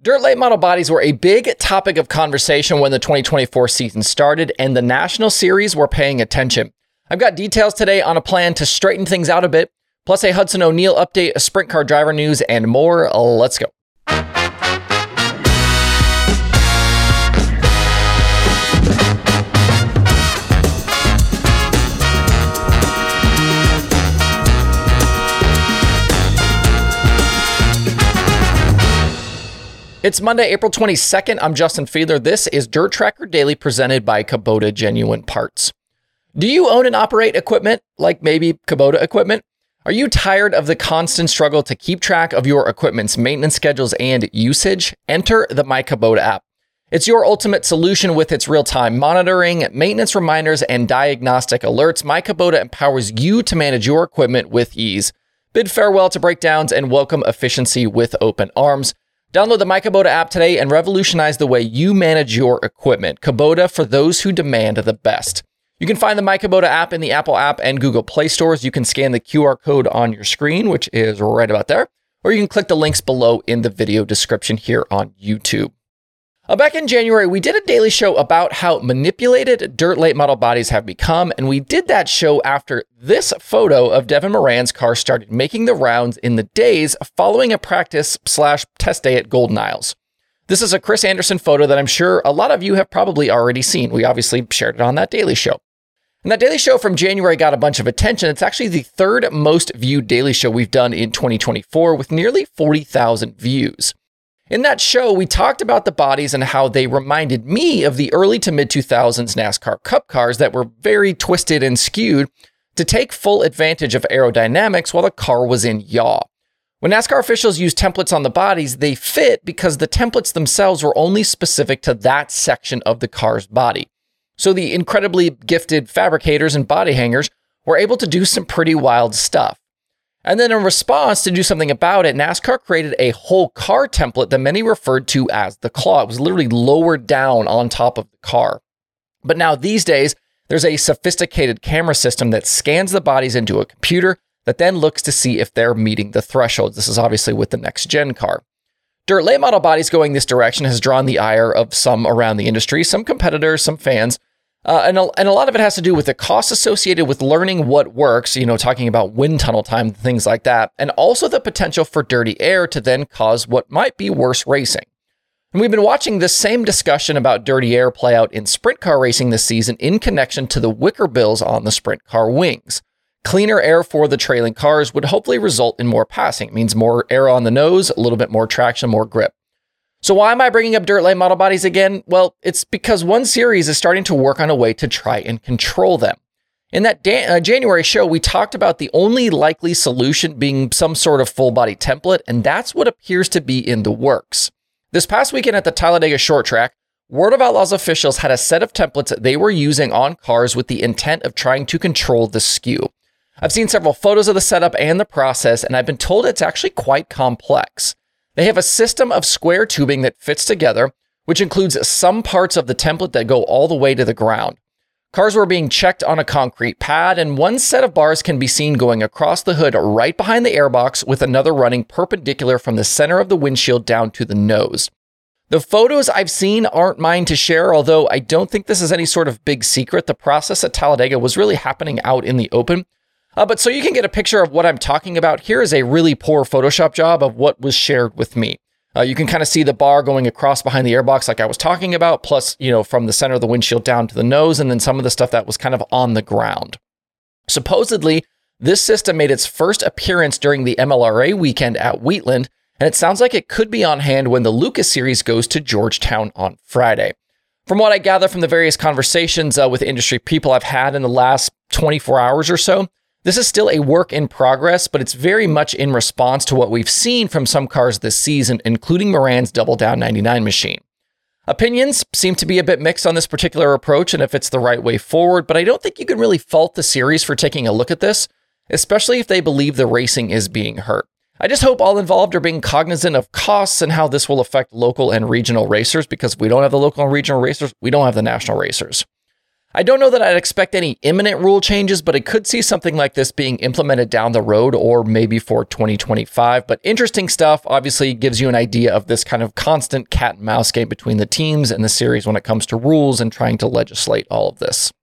Dirt late model bodies were a big topic of conversation when the 2024 season started, and the National Series were paying attention. I've got details today on a plan to straighten things out a bit, plus a Hudson O'Neal update, a sprint car driver news, and more. Let's go. It's Monday, April 22nd. I'm Justin Fiedler. This is Dirt Tracker Daily presented by Kubota Genuine Parts. Do you own and operate equipment like maybe Kubota equipment? Are you tired of the constant struggle to keep track of your equipment's maintenance schedules and usage? Enter the My Kubota app. It's your ultimate solution with its real-time monitoring, maintenance reminders, and diagnostic alerts. My Kubota empowers you to manage your equipment with ease. Bid farewell to breakdowns and welcome efficiency with open arms. Download the My Kubota app today and revolutionize the way you manage your equipment. Kubota, for those who demand the best. You can find the My Kubota app in the Apple app and Google Play stores. You can scan the QR code on your screen, which is right about there, or you can click the links below in the video description here on YouTube. Back in January, we did a daily show about how manipulated dirt late model bodies have become, and we did that show after this photo of Devin Moran's car started making the rounds in the days following a practice/test day at Golden Isles. This is a Chris Anderson photo that I'm sure a lot of you have probably already seen. We obviously shared it on that daily show. And that daily show from January got a bunch of attention. It's actually the third most viewed daily show we've done in 2024 with nearly 40,000 views. In that show, we talked about the bodies and how they reminded me of the early to mid-2000s NASCAR Cup cars that were very twisted and skewed to take full advantage of aerodynamics while the car was in yaw. When NASCAR officials used templates on the bodies, they fit because the templates themselves were only specific to that section of the car's body. So the incredibly gifted fabricators and body hangers were able to do some pretty wild stuff. And then in response to do something about it, NASCAR created a whole car template that many referred to as the claw. It was literally lowered down on top of the car. But now these days, there's a sophisticated camera system that scans the bodies into a computer that then looks to see if they're meeting the thresholds. This is obviously with the next gen car. Dirt late model bodies going this direction has drawn the ire of some around the industry, some competitors, some fans. And a lot of it has to do with the costs associated with learning what works, talking about wind tunnel time, things like that, and also the potential for dirty air to then cause what might be worse racing. And we've been watching this same discussion about dirty air play out in sprint car racing this season in connection to the wicker bills on the sprint car wings. Cleaner air for the trailing cars would hopefully result in more passing. It means more air on the nose, a little bit more traction, more grip. So why am I bringing up dirt late model bodies again? Well, it's because one series is starting to work on a way to try and control them. In that January show, we talked about the only likely solution being some sort of full body template, and that's what appears to be in the works. This past weekend at the Talladega Short Track, World of Outlaws officials had a set of templates that they were using on cars with the intent of trying to control the skew. I've seen several photos of the setup and the process, and I've been told it's actually quite complex. They have a system of square tubing that fits together, which includes some parts of the template that go all the way to the ground. Cars were being checked on a concrete pad, and one set of bars can be seen going across the hood right behind the airbox with another running perpendicular from the center of the windshield down to the nose. The photos I've seen aren't mine to share, although I don't think this is any sort of big secret. The process at Talladega was really happening out in the open. But so you can get a picture of what I'm talking about, here is a really poor Photoshop job of what was shared with me. You can kind of see the bar going across behind the airbox like I was talking about, plus, from the center of the windshield down to the nose, and then some of the stuff that was kind of on the ground. Supposedly, this system made its first appearance during the MLRA weekend at Wheatland, and it sounds like it could be on hand when the Lucas Series goes to Georgetown on Friday. From what I gather from the various conversations with industry people I've had in the last 24 hours or so, this is still a work in progress, but it's very much in response to what we've seen from some cars this season, including Moran's Double Down 99 machine. Opinions seem to be a bit mixed on this particular approach and if it's the right way forward, but I don't think you can really fault the series for taking a look at this, especially if they believe the racing is being hurt. I just hope all involved are being cognizant of costs and how this will affect local and regional racers, because if we don't have the local and regional racers, we don't have the national racers. I don't know that I'd expect any imminent rule changes, but I could see something like this being implemented down the road or maybe for 2025. But interesting stuff. Obviously gives you an idea of this kind of constant cat and mouse game between the teams and the series when it comes to rules and trying to legislate all of this.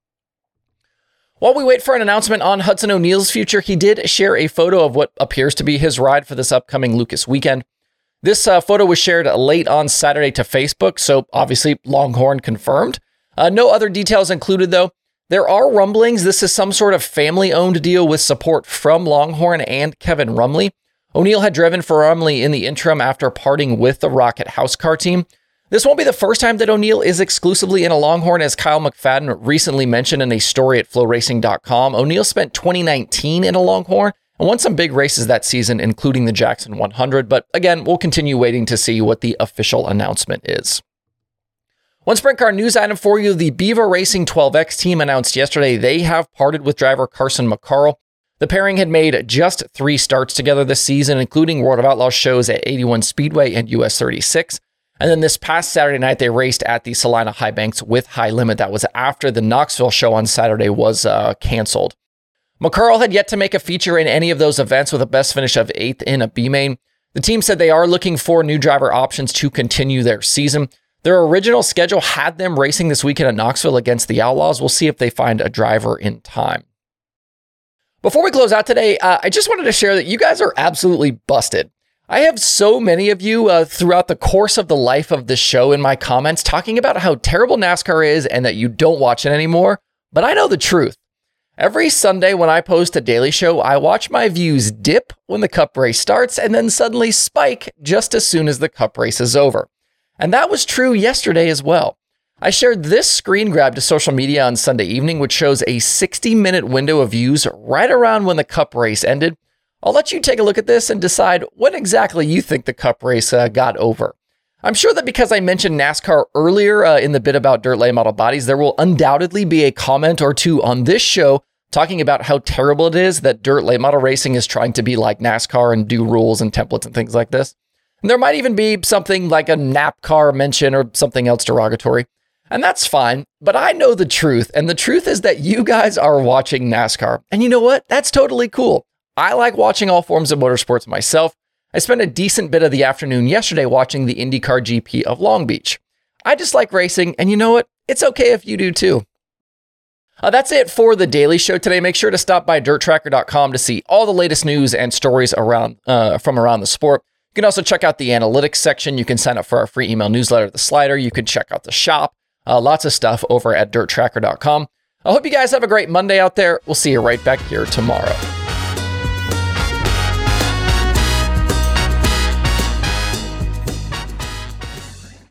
While we wait for an announcement on Hudson O'Neal's future, he did share a photo of what appears to be his ride for this upcoming Lucas weekend. This photo was shared late on Saturday to Facebook, so obviously Longhorn confirmed. No other details included, though. There are rumblings this is some sort of family-owned deal with support from Longhorn and Kevin Rumley. O'Neal had driven for Rumley in the interim after parting with the Rocket House Car team. This won't be the first time that O'Neal is exclusively in a Longhorn, as Kyle McFadden recently mentioned in a story at FlowRacing.com. O'Neal spent 2019 in a Longhorn and won some big races that season, including the Jackson 100. But again, we'll continue waiting to see what the official announcement is. One sprint car news item for you, the Beaver Racing 12X team announced yesterday they have parted with driver Carson McCarl. The pairing had made just 3 starts together this season, including World of Outlaws shows at 81 Speedway and US 36. And then this past Saturday night, they raced at the Salina High Banks with High Limit. That was after the Knoxville show on Saturday was canceled. McCarl had yet to make a feature in any of those events with a best finish of 8th in a B-main. The team said they are looking for new driver options to continue their season. Their original schedule had them racing this weekend at Knoxville against the Outlaws. We'll see if they find a driver in time. Before we close out today, I just wanted to share that you guys are absolutely busted. I have so many of you throughout the course of the life of the show in my comments talking about how terrible NASCAR is and that you don't watch it anymore, but I know the truth. Every Sunday when I post a daily show, I watch my views dip when the Cup race starts and then suddenly spike just as soon as the Cup race is over. And that was true yesterday as well. I shared this screen grab to social media on Sunday evening, which shows a 60-minute window of views right around when the Cup race ended. I'll let you take a look at this and decide when exactly you think the Cup race got over. I'm sure that because I mentioned NASCAR earlier in the bit about dirt late model bodies, there will undoubtedly be a comment or two on this show talking about how terrible it is that dirt late model racing is trying to be like NASCAR and do rules and templates and things like this. And there might even be something like a NAPCAR mention or something else derogatory. And that's fine, but I know the truth. And the truth is that you guys are watching NASCAR. And you know what? That's totally cool. I like watching all forms of motorsports myself. I spent a decent bit of the afternoon yesterday watching the IndyCar GP of Long Beach. I just like racing, and you know what? It's okay if you do too. That's it for the Daily Show today. Make sure to stop by DirtTracker.com to see all the latest news and stories from around the sport. You can also check out the analytics section. You can sign up for our free email newsletter, The Slider. You can check out the shop. Lots of stuff over at DirtTracker.com. I hope you guys have a great Monday out there. We'll see you right back here tomorrow.